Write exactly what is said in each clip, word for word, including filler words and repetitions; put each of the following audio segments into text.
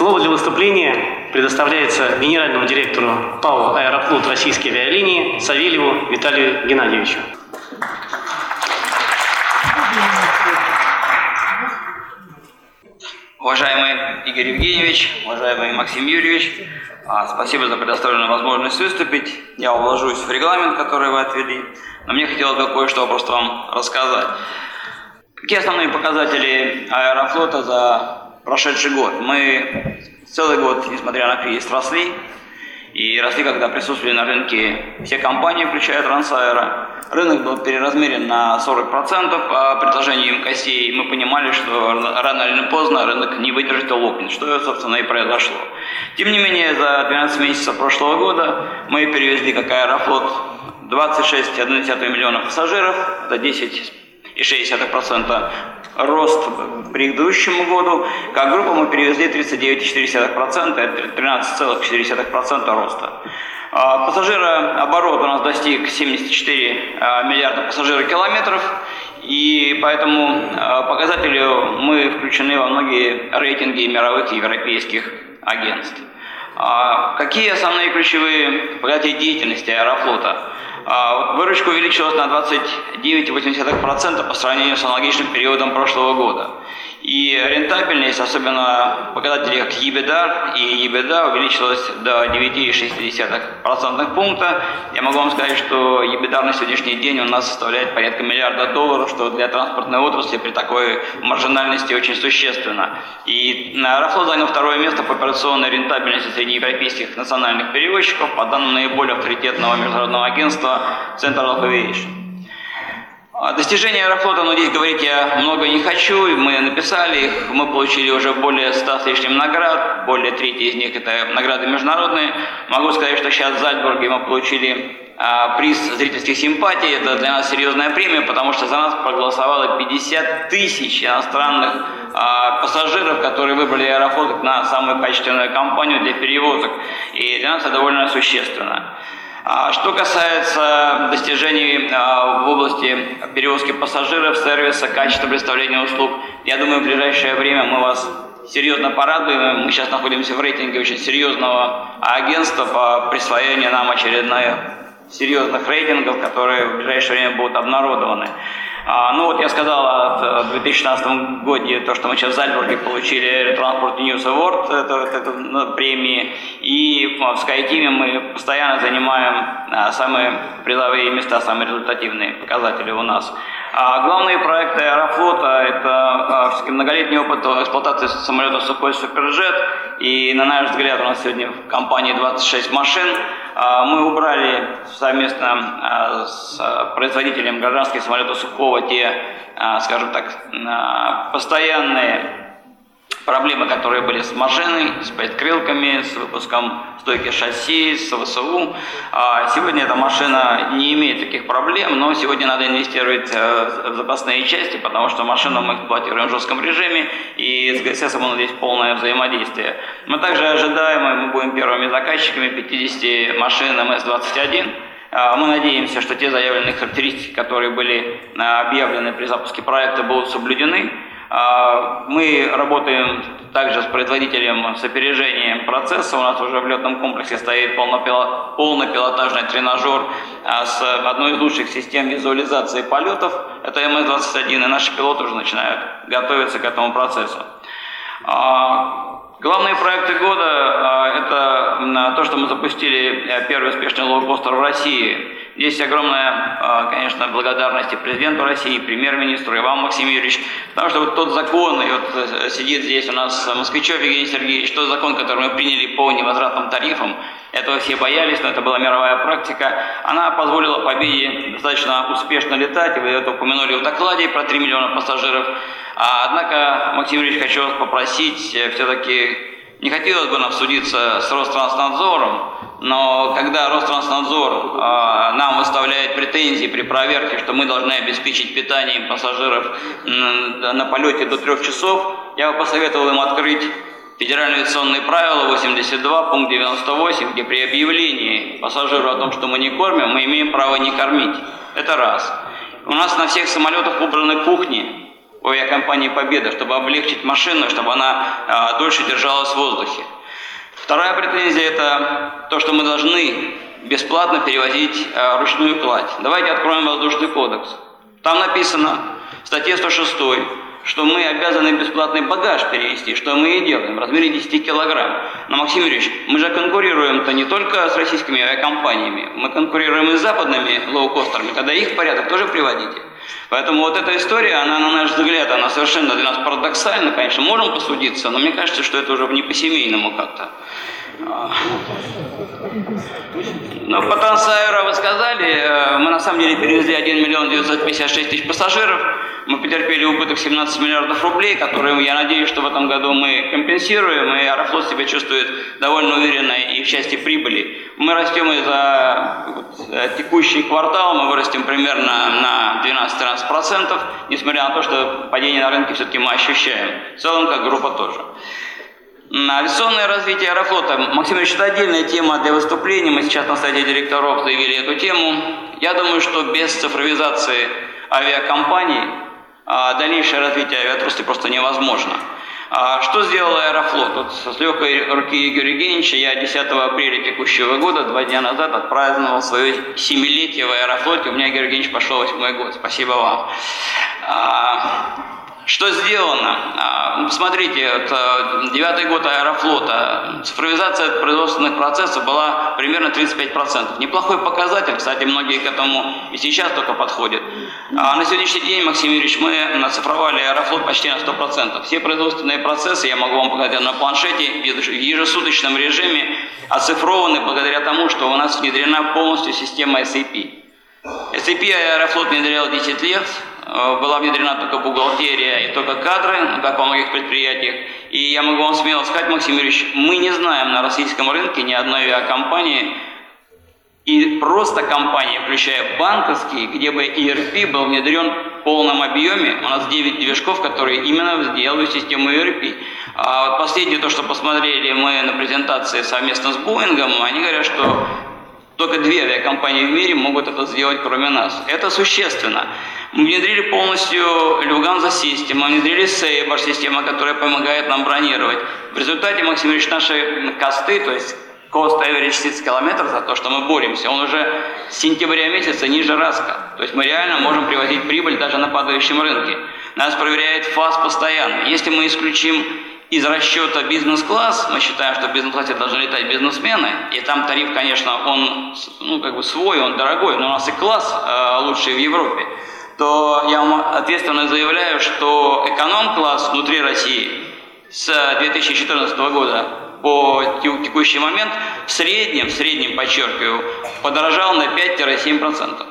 Слово для выступления предоставляется генеральному директору ПАО «Аэрофлот» Российские авиалинии Савельеву Виталию Геннадьевичу. Уважаемый Игорь Евгеньевич, уважаемый Максим Юрьевич, спасибо за предоставленную возможность выступить. Я уложусь в регламент, который вы отвели, но мне хотелось бы кое-что просто вам рассказать. Какие основные показатели Аэрофлота за прошедший год? Мы целый год, несмотря на кризис, росли. И росли, когда присутствовали на рынке все компании, включая Трансаэро. Рынок был переразмерен на сорок процентов по предложению емкостей. Мы понимали, что рано или поздно рынок не выдержит и лопнет, что, собственно, и произошло. Тем не менее, за двенадцать месяцев прошлого года мы перевезли как Аэрофлот двадцать шесть целых одна десятая миллиона пассажиров, это десять целых шесть десятых процента рост к предыдущему году. Как группа мы перевезли тридцать девять целых четыре десятых процента, это тринадцать целых четыре десятых процента роста. Пассажирооборот у нас достиг семьдесят четыре миллиарда пассажирокилометров, и поэтому показателю мы включены во многие рейтинги мировых и европейских агентств. Какие основные ключевые показатели деятельности Аэрофлота? Выручка увеличилась на двадцать девять целых восемь десятых процента по сравнению с аналогичным периодом прошлого года. И рентабельность, особенно в показателях EBITDA и EBITDA, увеличилась до девять целых шесть десятых процентных пункта. Я могу вам сказать, что EBITDA на сегодняшний день у нас составляет порядка миллиарда долларов, что для транспортной отрасли при такой маржинальности очень существенно. И Аэрофлот занял второе место по операционной рентабельности среди европейских национальных перевозчиков по данным наиболее авторитетного международного агентства Central Aviation. Достижения Аэрофлота, но здесь говорить я много не хочу, мы написали их, мы получили уже более ста с лишним наград, более трети из них это награды международные. Могу сказать, что сейчас в Зальцбурге мы получили а, приз зрительских симпатий, это для нас серьезная премия, потому что за нас проголосовало пятьдесят тысяч иностранных а, пассажиров, которые выбрали Аэрофлот как на самую качественную компанию для перевозок, и для нас это довольно существенно. Что касается достижений в области перевозки пассажиров, сервиса, качества представления услуг, я думаю, в ближайшее время мы вас серьезно порадуем. Мы сейчас находимся в рейтинге очень серьезного агентства по присвоению нам очередных серьезных рейтингов, которые в ближайшее время будут обнародованы. Ну вот я сказал в две тысячи шестнадцатом году то, что мы сейчас в Зальцбурге получили Air Transport News Award, это, это, это премии, и в SkyTeam мы постоянно занимаем самые призовые места, самые результативные показатели у нас. А главные проекты Аэрофлота – это все-таки многолетний опыт эксплуатации самолета Сухой Суперджет, и на наш взгляд у нас сегодня в компании двадцать шесть машин. Мы убрали совместно с производителем гражданских самолетов Сухого те, скажем так, постоянные проблемы, которые были с машиной, с подкрылками, с выпуском стойки шасси, с ВСУ. Сегодня эта машина не имеет таких проблем, но сегодня надо инвестировать в запасные части, потому что машину мы эксплуатируем в жестком режиме, и с ГСС у нас здесь полное взаимодействие. Мы также ожидаем, и мы будем первыми заказчиками пятидесяти машин эм эс двадцать один. Мы надеемся, что те заявленные характеристики, которые были объявлены при запуске проекта, будут соблюдены. Мы работаем также с производителем с опережением процесса. У нас уже в летном комплексе стоит полнопилотажный тренажер с одной из лучших систем визуализации полетов. Это эм эс двадцать один, и наши пилоты уже начинают готовиться к этому процессу. Главные проекты года – это то, что мы запустили первый успешный лоукостер в России. Здесь огромная, конечно, благодарность и президенту России, и премьер-министру, и вам, Максим Юрьевич, потому что вот тот закон, и вот сидит здесь у нас Москвичев Евгений Сергеевич, тот закон, который мы приняли по невозвратным тарифам, этого все боялись, но это была мировая практика, она позволила Победе достаточно успешно летать, вы это упомянули в докладе про три миллиона пассажиров. Однако, Максим Юрьевич, хочу вас попросить, все-таки не хотелось бы нам судиться с Ространснадзором, но когда Ространснадзор э, нам выставляет претензии при проверке, что мы должны обеспечить питанием пассажиров э, на полете до трех часов, я бы посоветовал им открыть Федеральные авиационные правила восемьдесят два, пункт девяносто восемь, где при объявлении пассажиру о том, что мы не кормим, мы имеем право не кормить. Это раз. У нас на всех самолетах убраны кухни. у авиакомпании «Победа», чтобы облегчить машину, чтобы она а, дольше держалась в воздухе. Вторая претензия – это то, что мы должны бесплатно перевозить а, ручную кладь. Давайте откроем воздушный кодекс. Там написано в статье сто шесть, что мы обязаны бесплатный багаж перевезти, что мы и делаем, в размере десяти килограмм. Но, Максим Юрьевич, мы же конкурируем-то не только с российскими авиакомпаниями, мы конкурируем и с западными лоукостерами, когда их в порядок тоже приводите. Поэтому вот эта история, она, на наш взгляд, она совершенно для нас парадоксальна, конечно, можем посудиться, но мне кажется, что это уже не по-семейному как-то. Ну, по Трансаэро вы сказали, мы на самом деле перевезли один миллион девятьсот пятьдесят шесть тысяч пассажиров, мы потерпели убыток семнадцать миллиардов рублей, которые, я надеюсь, что в этом году мы компенсируем, и Аэрофлот себя чувствует довольно уверенно и в части прибыли. Мы растем и за вот, текущий квартал, мы вырастем примерно на двенадцать-тринадцать процентов, несмотря на то, что падение на рынке все-таки мы ощущаем. В целом, как группа тоже. Авиационное развитие Аэрофлота. Максим Ильич, это отдельная тема для выступления. Мы сейчас на сайте директоров заявили эту тему. Я думаю, что без цифровизации авиакомпаний дальнейшее развитие авиаотрасли просто невозможно. Что сделал Аэрофлот? Вот с легкой руки Юрия Евгеньевича я десятого апреля текущего года, два дня назад, отпраздновал свое семилетие в Аэрофлоте. У меня Юрий Евгеньевич пошел восьмой год. Спасибо вам. Что сделано? Посмотрите, девятый год Аэрофлота, цифровизация производственных процессов была примерно тридцать пять процентов. Неплохой показатель, кстати, многие к этому и сейчас только подходят. А на сегодняшний день, Максим Юрьевич, мы нацифровали Аэрофлот почти на сто процентов. Все производственные процессы, я могу вам показать на планшете, в ежесуточном режиме оцифрованы благодаря тому, что у нас внедрена полностью система эс эй пи. эс эй пи Аэрофлот внедрял десять лет. Была внедрена только бухгалтерия и только кадры, как во многих предприятиях. И я могу вам смело сказать, Максим Юрьевич, мы не знаем на российском рынке ни одной авиакомпании, и просто компании, включая банковские, где бы и эр пи был внедрен в полном объеме. У нас девять движков, которые именно сделают систему и эр пи. А вот последнее, то, что посмотрели мы на презентации совместно с Боингом, они говорят, что только две авиакомпании в мире могут это сделать, кроме нас. Это существенно. Мы внедрили полностью Lufthansa System, мы внедрили Sabre система, которая помогает нам бронировать. В результате, Максим Ильич, наши косты, то есть cost average seats километров, за то, что мы боремся, он уже с сентября месяца ниже раска. То есть мы реально можем привозить прибыль даже на падающем рынке. Нас проверяет ФАС постоянно. Если мы исключим из расчета бизнес-класс, мы считаем, что в бизнес-классе должны летать бизнесмены, и там тариф, конечно, он ну, как бы свой, он дорогой, но у нас и класс э, лучший в Европе, то я вам ответственно заявляю, что эконом-класс внутри России с две тысячи четырнадцатого года по текущий момент в среднем, в среднем, подчеркиваю, подорожал на пять-семь процентов.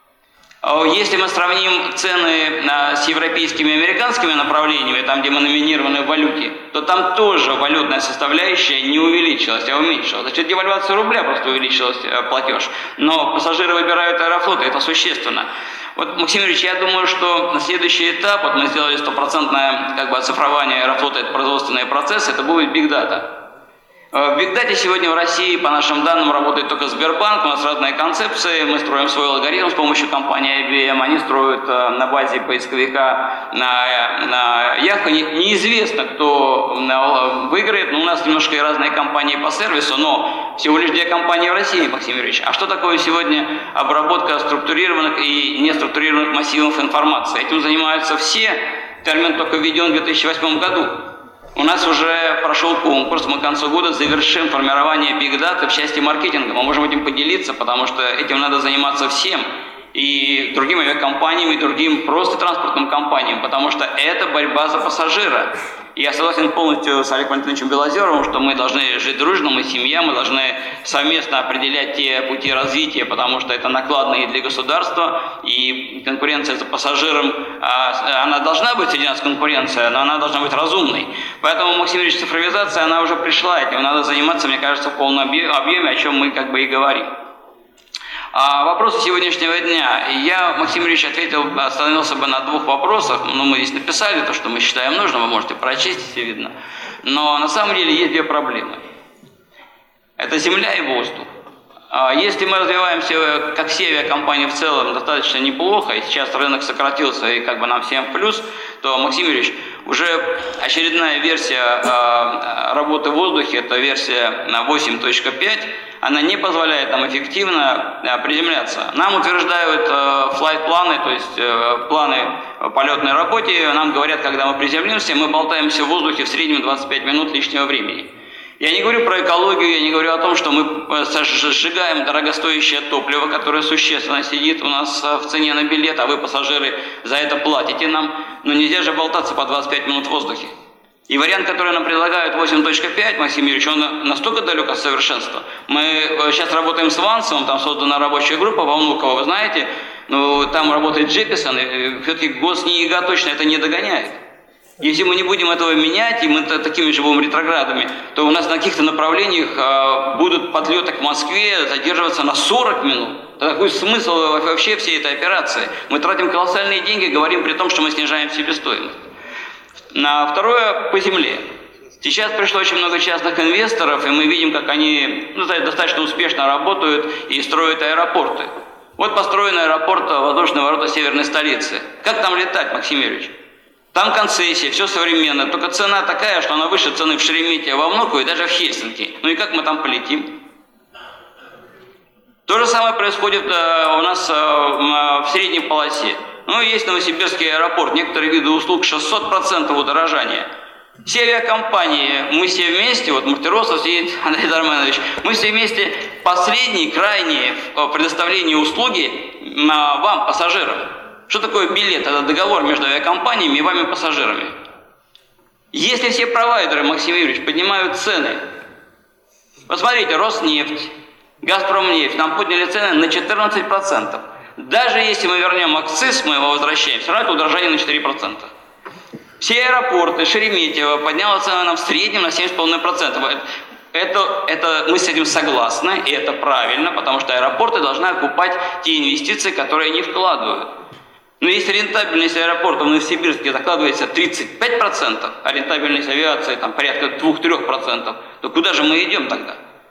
Если мы сравним цены с европейскими и американскими направлениями, там, где мы номинированы в валюте, то там тоже валютная составляющая не увеличилась, а уменьшилась. За счет девальвации рубля просто увеличилась платеж. Но пассажиры выбирают Аэрофлот, и это существенно. Вот, Максим Юрьевич, я думаю, что на следующий этап, вот мы сделали стопроцентное как бы оцифрование Аэрофлота, это производственные процессы, это будет Big Data. В Big Data сегодня в России, по нашим данным, работает только Сбербанк, у нас разные концепции, мы строим свой алгоритм с помощью компании ай би эм, они строят на базе поисковика на, на Яху. Неизвестно, кто выиграет, но у нас немножко разные компании по сервису, но всего лишь две компании в России, Максим Юрьевич. А что такое сегодня обработка структурированных и неструктурированных массивов информации? Этим занимаются все, термин только введен в две тысячи восьмом году. У нас уже прошел конкурс, мы к концу года завершим формирование Big Data в части маркетинга. Мы можем этим поделиться, потому что этим надо заниматься всем. И другим авиакомпаниям, и другим просто транспортным компаниям, потому что это борьба за пассажира. И я согласен полностью с Олегом Валентиновичем Белозеровым, что мы должны жить дружно, мы семья, мы должны совместно определять те пути развития, потому что это накладно и для государства, и конкуренция за пассажиром, она должна быть среди нас конкуренция, но она должна быть разумной. Поэтому, Максим Ильич, цифровизация, она уже пришла, этим надо заниматься, мне кажется, в полном объеме, о чем мы как бы и говорим. А вопросы сегодняшнего дня. Я, Максим Ильич, ответил, остановился бы на двух вопросах. Ну, мы здесь написали то, что мы считаем нужным, вы можете прочесть, все видно. Но на самом деле есть две проблемы. Это земля и воздух. Если мы развиваемся, как все авиакомпании в целом, достаточно неплохо, и сейчас рынок сократился, и как бы нам всем в плюс, то, Максим Юрьевич, уже очередная версия работы в воздухе, это версия восемь точка пять, она не позволяет нам эффективно приземляться. Нам утверждают флайт-планы, то есть планы по полетной работе, нам говорят, когда мы приземлимся, мы болтаемся в воздухе в среднем двадцать пять минут лишнего времени. Я не говорю про экологию, я не говорю о том, что мы сжигаем дорогостоящее топливо, которое существенно сидит у нас в цене на билет, а вы, пассажиры, за это платите нам. Но нельзя же болтаться по двадцать пять минут в воздухе. И вариант, который нам предлагают восемь точка пять, Максим Юрьевич, он настолько далек от совершенства. Мы сейчас работаем с Ванцевым, там создана рабочая группа во Внуково, вы знаете, ну, там работает Джеписон, и все-таки Госнеига точно это не догоняет. Если мы не будем этого менять, и мы такими же будем ретроградами, то у нас на каких-то направлениях а, будут подлеты к Москве задерживаться на сорок минут. Какой смысл вообще всей этой операции? Мы тратим колоссальные деньги, говорим при том, что мы снижаем себестоимость. На второе, по земле. Сейчас пришло очень много частных инвесторов, и мы видим, как они ну, достаточно успешно работают и строят аэропорты. Вот построен аэропорт воздушные ворота северной столицы. Как там летать, Максим Юрьевич? Там концессия, все современно, только цена такая, что она выше цены в Шереметьево, во Внуково и даже в Хельсинки. Ну и как мы там полетим? То же самое происходит э, у нас э, в средней полосе. Ну, есть Новосибирский аэропорт, некоторые виды услуг шестьсот процентов удорожания. Все авиакомпании, мы все вместе, вот Мартиросов сидит, Андрей Дарменович, мы все вместе последние, крайние в предоставлении услуги э, вам, пассажирам. Что такое билет? Это договор между авиакомпаниями и вами, пассажирами. Если все провайдеры, Максим Юрьевич, поднимают цены, посмотрите, Роснефть, Газпромнефть, нам подняли цены на четырнадцать процентов. Даже если мы вернем акциз, мы его возвращаем, все равно это удорожание на четыре процента. Все аэропорты, Шереметьево подняло цены нам в среднем на семь целых пять десятых процента. Это, это, мы с этим согласны, и это правильно, потому что аэропорты должны окупать те инвестиции, которые они вкладывают. Но если рентабельность аэропорта в Новосибирске закладывается тридцать пять процентов, а рентабельность авиации там порядка двух-трёх процентов, то куда же мы идем тогда?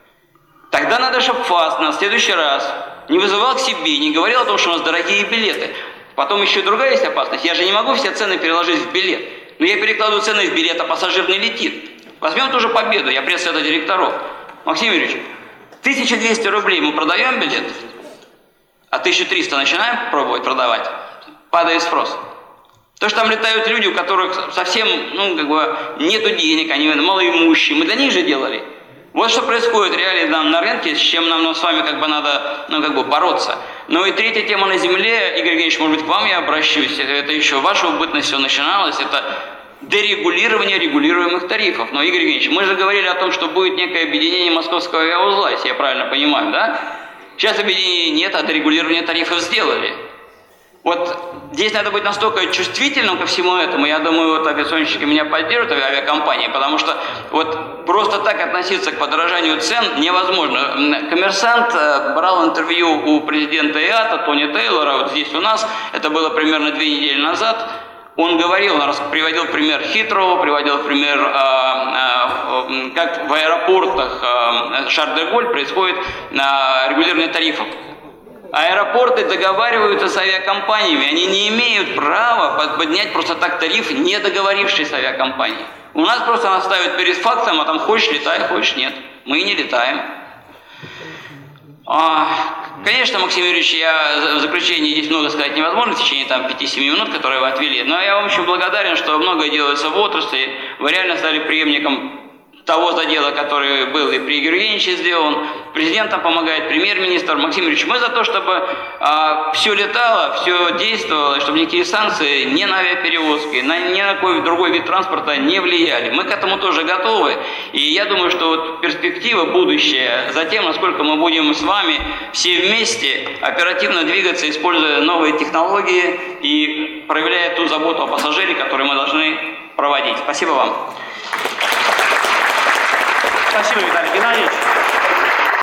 Тогда надо, чтобы ФАС на следующий раз не вызывал к себе, не говорил о том, что у нас дорогие билеты. Потом еще другая есть опасность. Я же не могу все цены переложить в билет. Но я перекладываю цены в билет, а пассажир не летит. Возьмем ту же Победу, я пресс-совета директоров. Максим Юрьевич, тысяча двести рублей мы продаем билет, а тысячу триста начинаем пробовать продавать. Падает спрос. То, что там летают люди, у которых совсем, ну, как бы, нету денег, они малоимущие, мы для них же делали. Вот что происходит реально нам на рынке, с чем нам ну, с вами как бы надо, ну, как бы бороться. Ну и третья тема на земле, Игорь Евгеньевич, может быть, к вам я обращусь, это еще ваша бытность все начиналось, это дерегулирование регулируемых тарифов. Но, Игорь Евгеньевич, мы же говорили о том, что будет некое объединение московского авиаузла, если я правильно понимаю, да? Сейчас объединения нет, а дорегулирование тарифов сделали. Вот здесь надо быть настолько чувствительным ко всему этому, я думаю, вот авиационщики меня поддержат, авиакомпании, потому что вот просто так относиться к подорожанию цен невозможно. Коммерсант брал интервью у президента ИАТА Тони Тейлора, вот здесь у нас, это было примерно две недели назад, он говорил, он приводил пример Хитроу, приводил пример, э, э, как в аэропортах э, Шарль-де-Голль происходит э, регулирование тарифов. Аэропорты договариваются с авиакомпаниями, они не имеют права поднять просто так тариф, не договорившись с авиакомпанией. У нас просто нас ставят перед фактом, а там хочешь летай, хочешь нет. Мы не летаем. А, конечно, Максим Юрьевич, я в заключении здесь много сказать невозможно в течение там пяти-семи минут, которые вы отвели, но я вам очень благодарен, что многое делается в отрасли, вы реально стали преемником того задела, который был и при Игоре Евгеньевиче сделан, президентам помогает, премьер-министр. Максим Юрьевич, мы за то, чтобы а, все летало, все действовало, чтобы никакие санкции ни на авиаперевозки, на, ни на какой другой вид транспорта не влияли. Мы к этому тоже готовы, и я думаю, что вот перспектива, будущее, за тем, насколько мы будем с вами все вместе оперативно двигаться, используя новые технологии и проявляя ту заботу о пассажире, которую мы должны проводить. Спасибо вам. Спасибо, Виталий Геннадьевич.